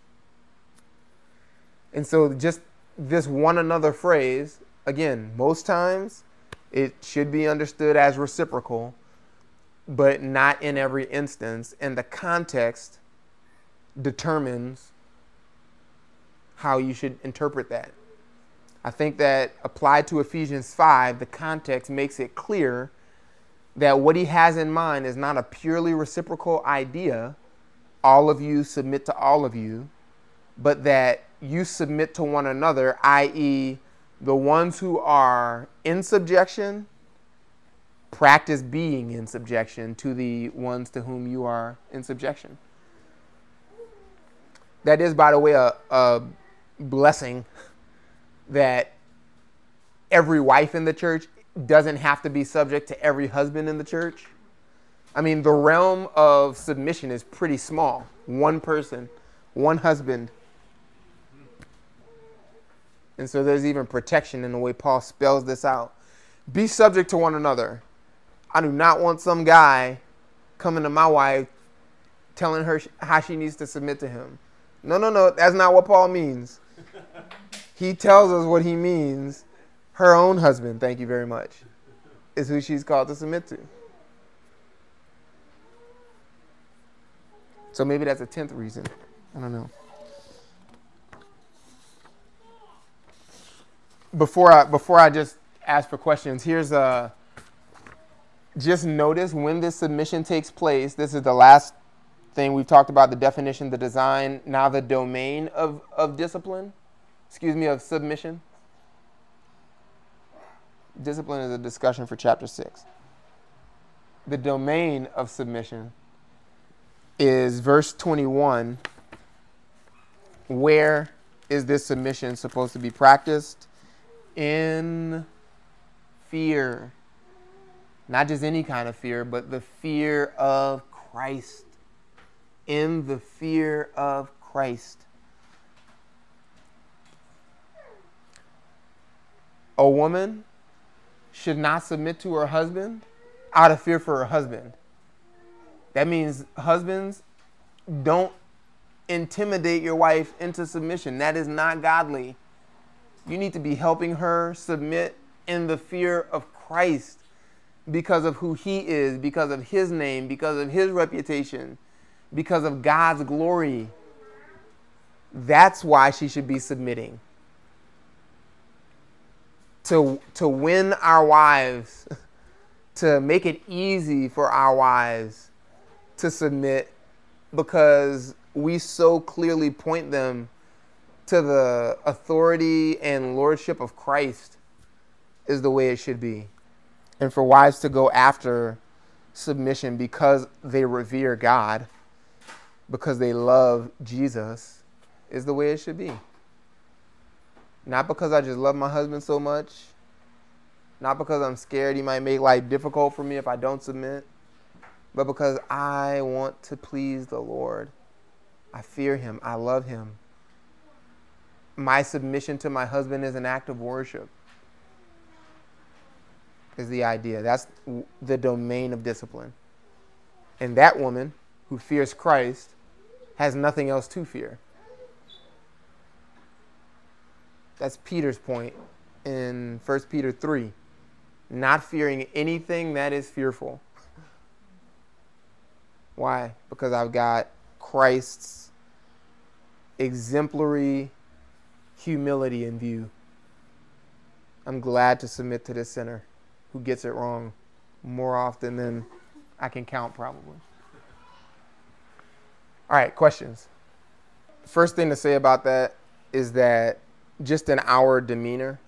And so just this one another phrase, again, most times it should be understood as reciprocal, but not in every instance. And the context determines how you should interpret that. I think that applied to Ephesians 5, the context makes it clear that what he has in mind is not a purely reciprocal idea, all of you submit to all of you, but that you submit to one another, i.e., the ones who are in subjection practice being in subjection to the ones to whom you are in subjection. That is, by the way, a blessing that every wife in the church doesn't have to be subject to every husband in the church. I mean, the realm of submission is pretty small. One person, one husband. And so there's even protection in the way Paul spells this out. Be subject to one another. I do not want some guy coming to my wife telling her how she needs to submit to him. No. That's not what Paul means. He tells us what he means. Her own husband, thank you very much, is who she's called to submit to. So maybe that's a 10th reason. I don't know. before I just ask for questions, here's just notice when this submission takes place. This is the last thing we've talked about: the definition, the design, now the domain of discipline. Of submission. Discipline is a discussion for chapter 6. The domain of submission is verse 21. Where is this submission supposed to be practiced? In fear. Not just any kind of fear, but the fear of Christ. In the fear of Christ. A woman should not submit to her husband out of fear for her husband. That means husbands, don't intimidate your wife into submission. That is not godly. You need to be helping her submit in the fear of Christ because of who he is, because of his name, because of his reputation, because of God's glory. That's why she should be submitting. To win our wives, to make it easy for our wives to submit, because we so clearly point them to the authority and lordship of Christ is the way it should be. And for wives to go after submission because they revere God, because they love Jesus, is the way it should be. Not because I just love my husband so much. Not because I'm scared he might make life difficult for me if I don't submit. But because I want to please the Lord. I fear him. I love him. My submission to my husband is an act of worship. Is the idea. That's the domain of discipline. And that woman who fears Christ has nothing else to fear. That's Peter's point in 1 Peter 3. Not fearing anything that is fearful. Why? Because I've got Christ's exemplary humility in view. I'm glad to submit to this sinner who gets it wrong more often than I can count probably. All right, questions. First thing to say about that is that just in our demeanor,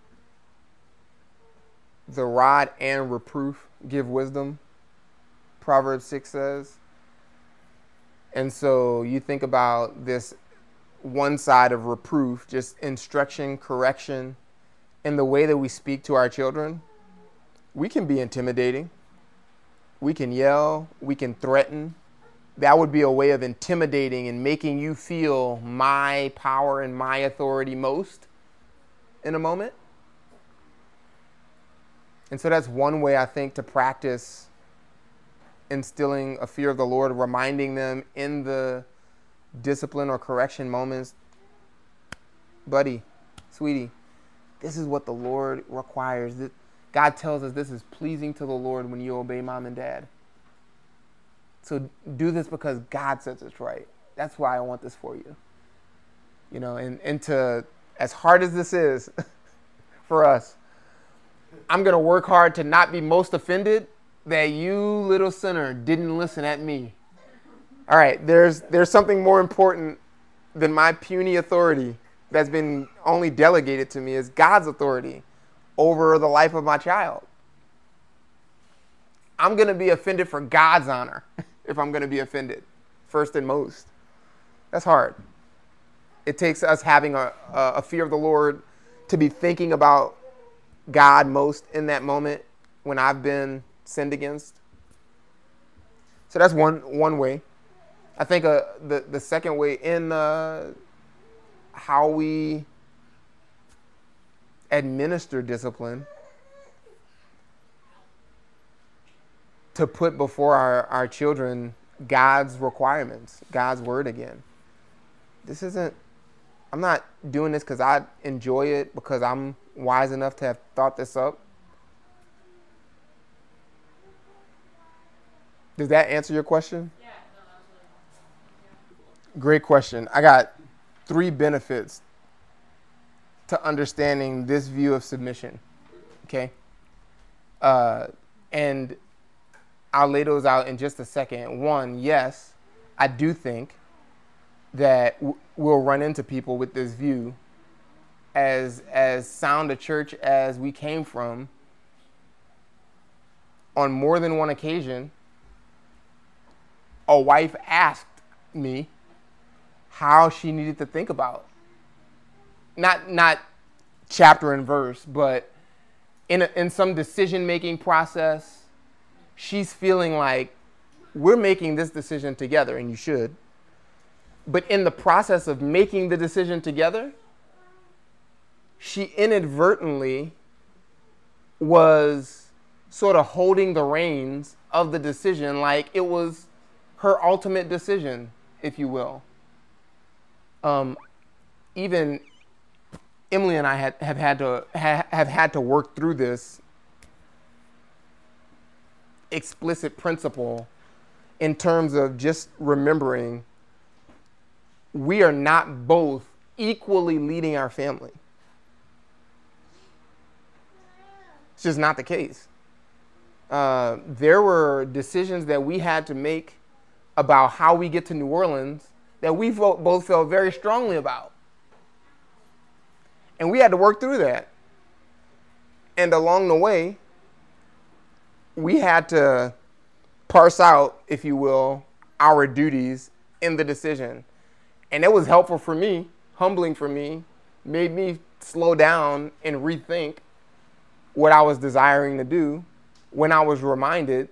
the rod and reproof give wisdom, Proverbs 6 says. And so you think about this one side of reproof, just instruction, correction, in the way that we speak to our children. We can be intimidating. We can yell. We can threaten. That would be a way of intimidating and making you feel my power and my authority most in a moment. And so that's one way, I think, to practice instilling a fear of the Lord, reminding them in the discipline or correction moments, buddy, sweetie, this is what the Lord requires. God tells us this is pleasing to the Lord when you obey mom and dad. So do this because God says it's right. That's why I want this for you. You know, and to, as hard as this is for us, I'm going to work hard to not be most offended that you, little sinner, didn't listen at me. All right, there's something more important than my puny authority that's been only delegated to me is God's authority over the life of my child. I'm going to be offended for God's honor if I'm going to be offended, first and most. That's hard. It takes us having a fear of the Lord to be thinking about God most in that moment when I've been sinned against. So that's one way. I think the second way in how we administer discipline, to put before our children God's requirements, God's word again. I'm not doing this because I enjoy it, because I'm wise enough to have thought this up. Does that answer your question? Yeah, no, absolutely. Great question. I got 3 benefits to understanding this view of submission. Okay? And I'll lay those out in just a second. One, yes, I do think that we'll run into people with this view. As sound a church as we came from, on more than one occasion, a wife asked me how she needed to think about, not chapter and verse, but in some decision-making process, she's feeling like we're making this decision together, and you should. But in the process of making the decision together, she inadvertently was sort of holding the reins of the decision like it was her ultimate decision, if you will. Even Emily and I have had to work through this explicit principle in terms of just remembering we are not both equally leading our family. It's just not the case. There were decisions that we had to make about how we get to New Orleans that we both felt very strongly about. And we had to work through that. And along the way, we had to parse out, if you will, our duties in the decision. And it was helpful for me, humbling for me, made me slow down and rethink what I was desiring to do when I was reminded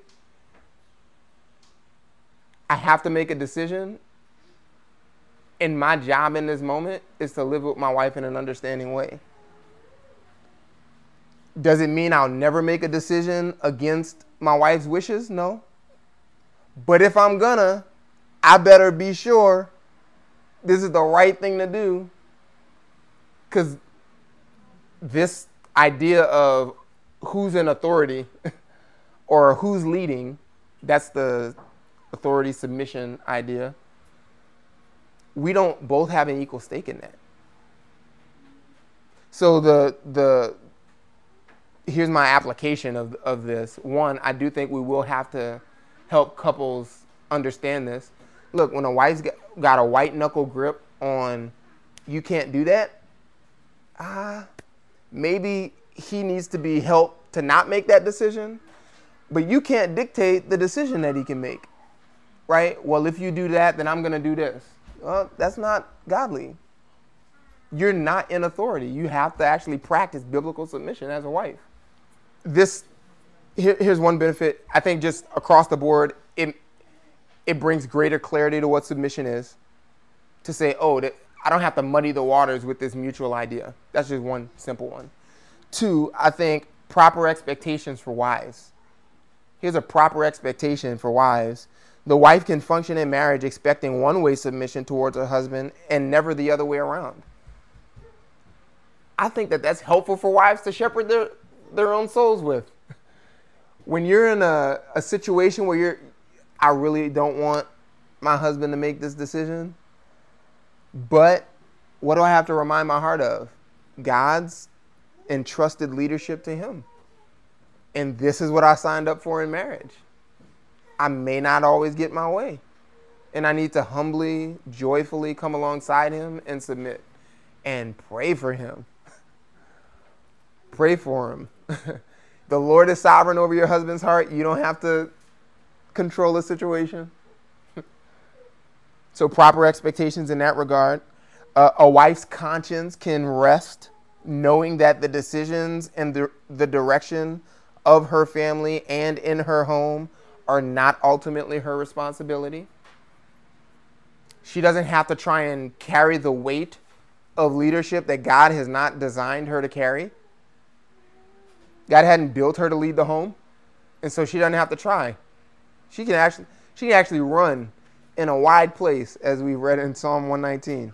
I have to make a decision, and my job in this moment is to live with my wife in an understanding way. Does it mean I'll never make a decision against my wife's wishes? No. But if I'm gonna, I better be sure this is the right thing to do, because this idea of who's in authority or who's leading, that's the authority submission idea. We don't both have an equal stake in that. So here's my application of this. One, I do think we will have to help couples understand this. Look, when a wife's got a white knuckle grip on you can't do that, maybe he needs to be helped to not make that decision, but you can't dictate the decision that he can make, right? Well, if you do that, then I'm going to do this. Well, that's not godly. You're not in authority. You have to actually practice biblical submission as a wife. Here's one benefit. I think just across the board, it brings greater clarity to what submission is. To say, I don't have to muddy the waters with this mutual idea. That's just one simple one. Two, I think proper expectations for wives. Here's a proper expectation for wives. The wife can function in marriage expecting one-way submission towards her husband and never the other way around. I think that's helpful for wives to shepherd their own souls with. When you're in a situation where I really don't want my husband to make this decision, but what do I have to remind my heart of? God's entrusted leadership to him. And this is what I signed up for in marriage. I may not always get my way. And I need to humbly, joyfully come alongside him and submit and pray for him. Pray for him. The Lord is sovereign over your husband's heart. You don't have to control the situation. So proper expectations in that regard. A wife's conscience can rest knowing that the decisions and the direction of her family and in her home are not ultimately her responsibility. She doesn't have to try and carry the weight of leadership that God has not designed her to carry. God hadn't built her to lead the home, and so she doesn't have to try. She can actually run in a wide place, as we read in Psalm 119.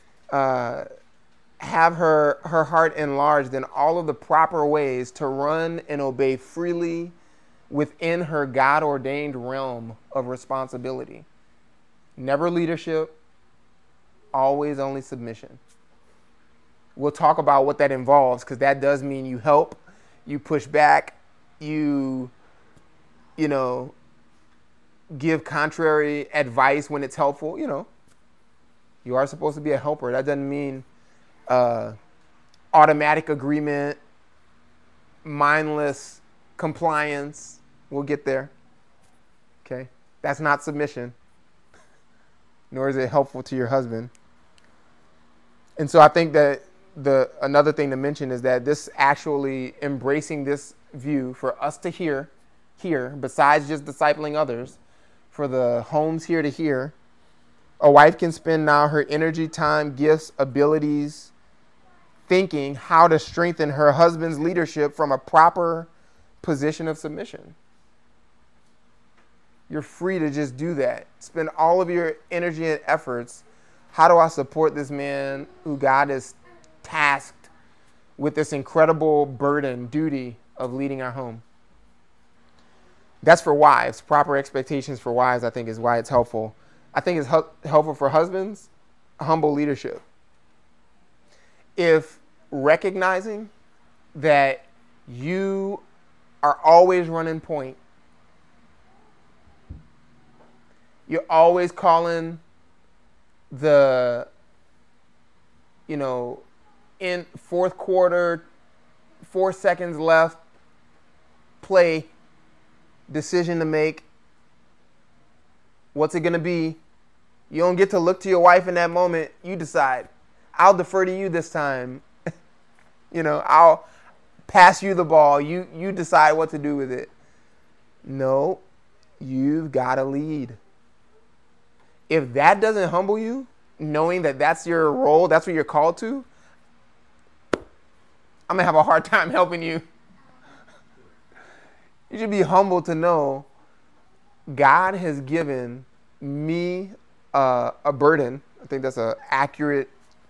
Have her heart enlarged in all of the proper ways to run and obey freely within her God-ordained realm of responsibility. Never leadership, always only submission. We'll talk about what that involves, because that does mean you help, you push back, you know, give contrary advice when it's helpful. You are supposed to be a helper. That doesn't mean automatic agreement, mindless compliance. We'll get there. Okay? That's not submission, nor is it helpful to your husband. And so I think that another thing to mention is that this actually embracing this view for us to hear, besides just discipling others, for the homes here to hear, a wife can spend now her energy, time, gifts, abilities, thinking how to strengthen her husband's leadership from a proper position of submission. You're free to just do that. Spend all of your energy and efforts. How do I support this man who God has tasked with this incredible burden, duty of leading our home? That's for wives. Proper expectations for wives, I think, is why it's helpful. I think it's helpful for husbands, humble leadership. If recognizing that you are always running point, you're always calling the, in fourth quarter, 4 seconds left, play, decision to make, what's it going to be? You don't get to look to your wife in that moment. You decide. I'll defer to you this time. I'll pass you the ball. You decide what to do with it. No, you've got to lead. If that doesn't humble you, knowing that that's your role, that's what you're called to, I'm going to have a hard time helping you. You should be humble to know God has given me a burden. I think that's an accurate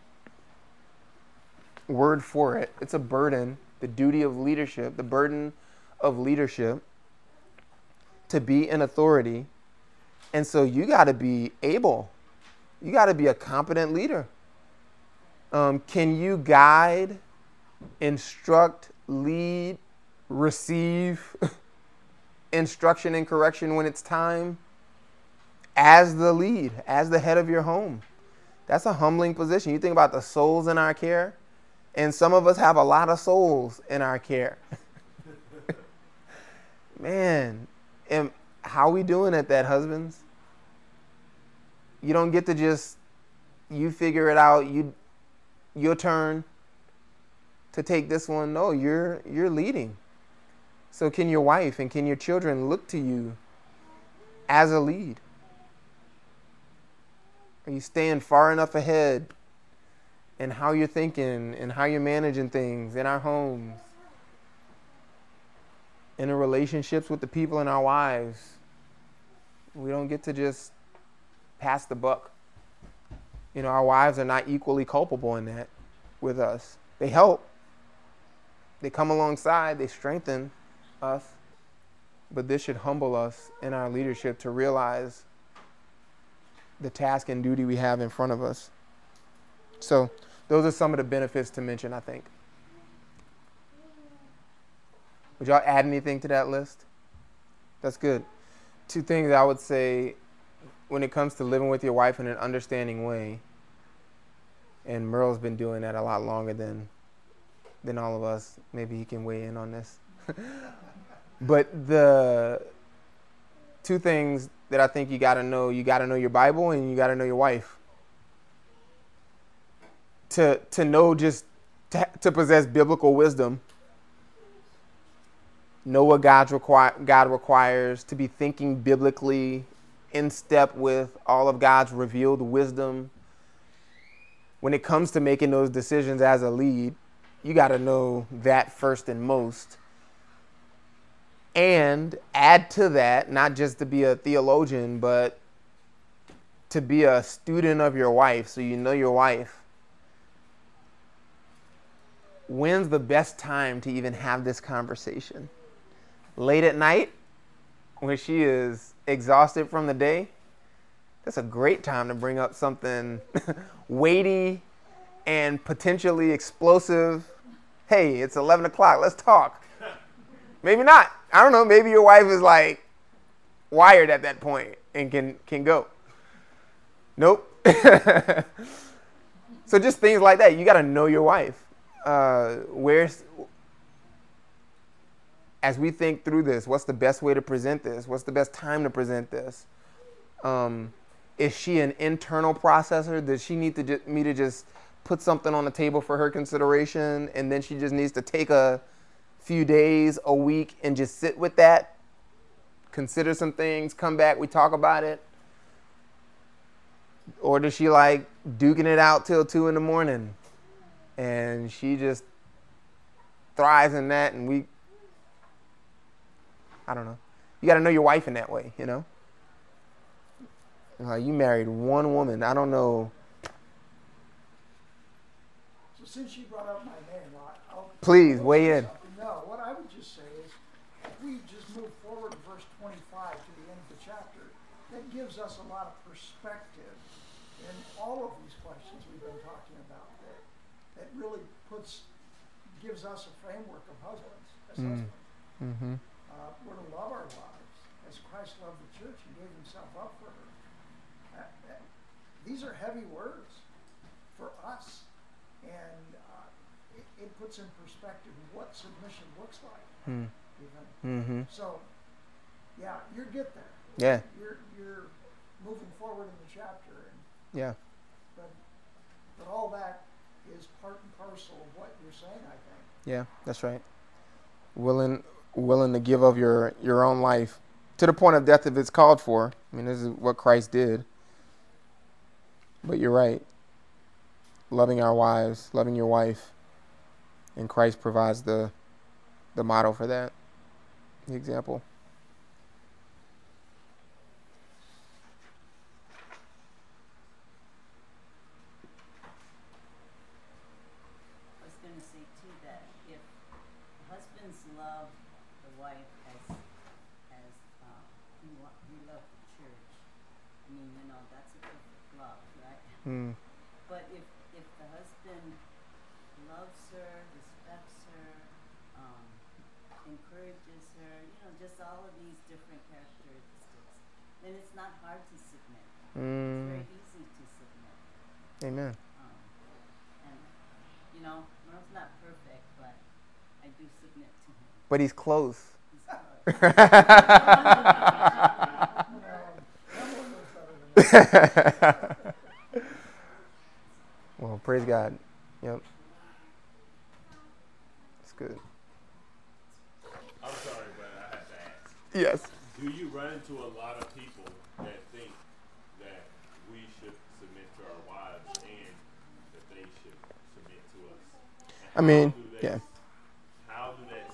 word for it. It's a burden, the duty of leadership, the burden of leadership to be in authority. And so you got to be able. You got to be a competent leader. Can you guide, instruct, lead, receive instruction and correction when it's time as the lead, as the head of your home? That's a humbling position. You think about the souls in our care, and some of us have a lot of souls in our care. Man, and how we doing at that, husbands? You don't get to just, you figure it out, your turn to take this one. No, you're leading. So can your wife and can your children look to you as a lead? Are you staying far enough ahead in how you're thinking and how you're managing things in our homes, in the relationships with the people in our lives? We don't get to just pass the buck. Our wives are not equally culpable in that with us. They help. They come alongside. They strengthen us. But this should humble us in our leadership to realize the task and duty we have in front of us. So those are some of the benefits to mention, I think. Would y'all add anything to that list? That's good. 2 things I would say when it comes to living with your wife in an understanding way, and Merle's been doing that a lot longer than all of us. Maybe he can weigh in on this. But the 2 things that I think you got to know your Bible and you got to know your wife. To know to possess biblical wisdom, know what God requires, to be thinking biblically in step with all of God's revealed wisdom. When it comes to making those decisions as a lead, you got to know that first and most. And add to that, not just to be a theologian, but to be a student of your wife, so you know your wife. When's the best time to even have this conversation? Late at night, when she is exhausted from the day? That's a great time to bring up something weighty and potentially explosive, hey, it's 11 o'clock, let's talk. Maybe not. I don't know. Maybe your wife is like wired at that point and can go. Nope. So just things like that. You got to know your wife. As we think through this, what's the best way to present this? What's the best time to present this? Is she an internal processor? Does she need me to just put something on the table for her consideration, and then she just needs to take a few days, a week, and just sit with that, consider some things, come back, we talk about it? Or does she like duking it out till 2 a.m. and she just thrives in that, and I don't know. You got to know your wife in that way, you know? You married one woman. I don't know. So since you brought up my name, please weigh in. No, what I would just say is, if we just move forward to verse 25 to the end of the chapter, that gives us a lot of perspective in all of these questions we've been talking about. That really gives us a framework of husbands as husbands. Mm-hmm. We're to love our wives as Christ loved the church and gave himself up for her. These are heavy words for us, and it puts in perspective what submission looks like. Mm-hmm. So, yeah, you're get there. Yeah. You're moving forward in the chapter, yeah. But all that is part and parcel of what you're saying, I think. Yeah, that's right. Willing to give of your own life to the point of death if it's called for. I mean, this is what Christ did. But you're right. Loving our wives, loving your wife, and Christ provides the model for that, the example. I was going to say too that if husbands love the wife as we love the church, I mean, that's a perfect love, right? But if the husband loves her, respects her, encourages her, just all of these different characteristics, then it's not hard to submit. It's very easy to submit. Amen. And Merle's not perfect, but I do submit to him. But he's close. He's close. Well, praise God. Yep. It's good. I'm sorry, but I have to ask. Yes. Do you run into a lot of people that think that we should submit to our wives and that they should submit to us? I mean, yeah. How do they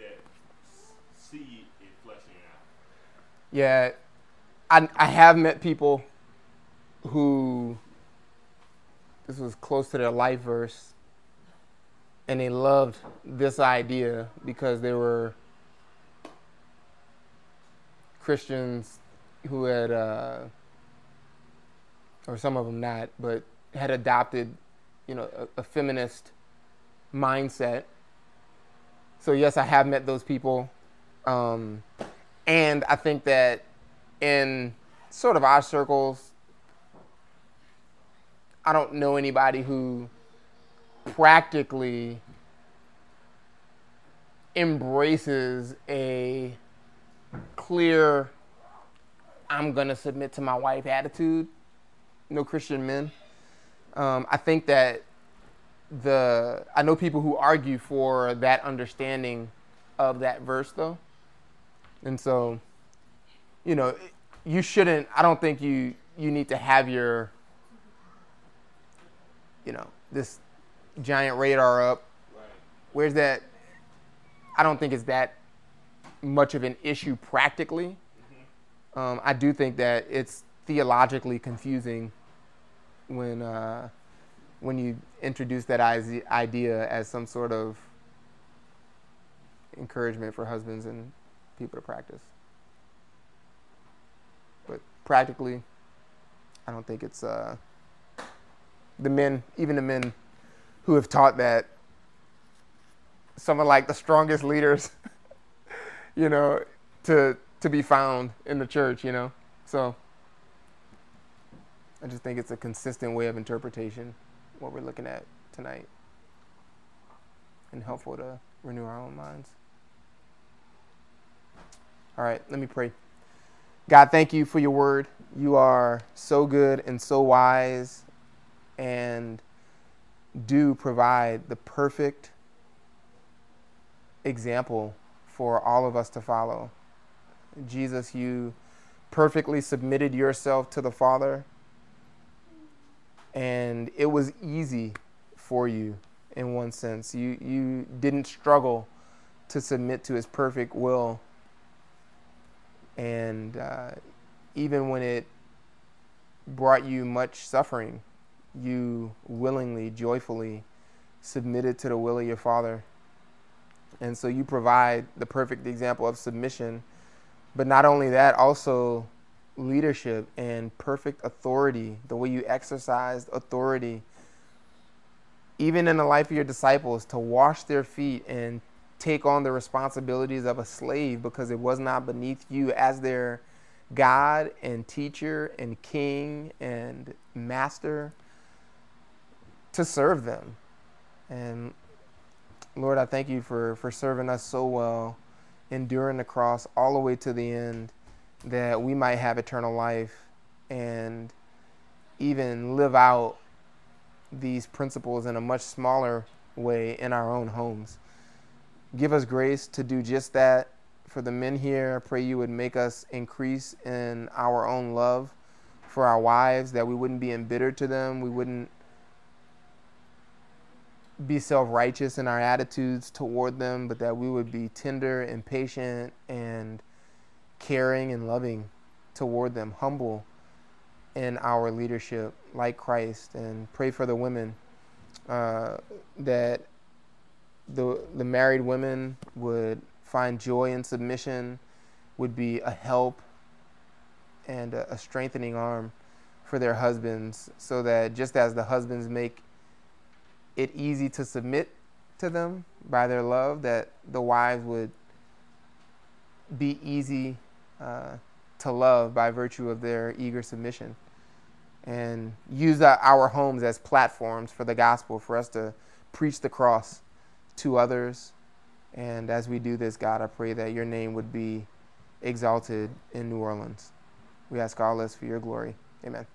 see it fleshing out? Yeah. I have met people who this was close to their life verse, and they loved this idea because they were Christians who had, or some of them not, but had adopted, a feminist mindset. So yes, I have met those people, and I think that in sort of our circles, I don't know anybody who practically embraces a clear, I'm going to submit to my wife attitude. No Christian men. I think that I know people who argue for that understanding of that verse, though. And so, you shouldn't, I don't think you need to have your, this giant radar up. Right. Where's that? I don't think it's that much of an issue practically. Mm-hmm. I do think that it's theologically confusing when you introduce that idea as some sort of encouragement for husbands and people to practice. But practically, I don't think it's even the men who have taught that some of like the strongest leaders, you know, to be found in the church, you know. So I just think it's a consistent way of interpretation, what we're looking at tonight, and helpful to renew our own minds. All right, let me pray. God, thank you for your word. You are so good and so wise, and do provide the perfect example for all of us to follow. Jesus, you perfectly submitted yourself to the Father, and it was easy for you in one sense. You didn't struggle to submit to his perfect will, and even when it brought you much suffering, you willingly, joyfully submitted to the will of your Father. And so you provide the perfect example of submission, but not only that, also leadership and perfect authority, the way you exercised authority, even in the life of your disciples, to wash their feet and take on the responsibilities of a slave, because it was not beneath you as their God and teacher and king and master to serve them. And Lord, I thank you for serving us so well, enduring the cross all the way to the end, that we might have eternal life and even live out these principles in a much smaller way in our own homes. Give us grace to do just that. For the men here, I pray you would make us increase in our own love for our wives, that we wouldn't be embittered to them, we wouldn't be self-righteous in our attitudes toward them, but that we would be tender and patient and caring and loving toward them, humble in our leadership like Christ. And pray for the women, that the married women would find joy in submission, would be a help and a strengthening arm for their husbands, so that just as the husbands make it easy to submit to them by their love, that the wives would be easy to love by virtue of their eager submission. And use our homes as platforms for the gospel, for us to preach the cross to others. And as we do this, God, I pray that your name would be exalted in New Orleans. We ask all this for your glory. Amen.